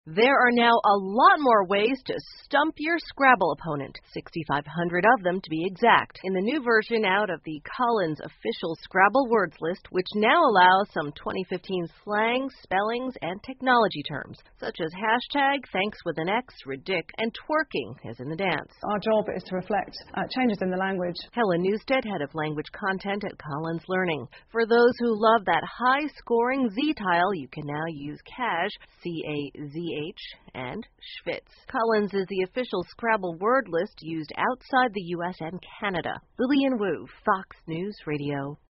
There are now a lot more ways to stump your Scrabble opponent, 6,500 of them to be exact, in the new version out of the Collins official Scrabble words list, which now allows some 2015 slang, spellings, and technology terms, such as hashtag, thanks with an X, ridic, and twerking, as in the dance. Our job is to reflect changes in the language. Helen Newstead, head of language content at Collins Learning. For those who love that high-scoring Z-tile, you can now use Cash, C-A-Z-H, and Schwitz. Collins is the official Scrabble word list used outside the U.S. and Canada. Lillian Wu, Fox News Radio.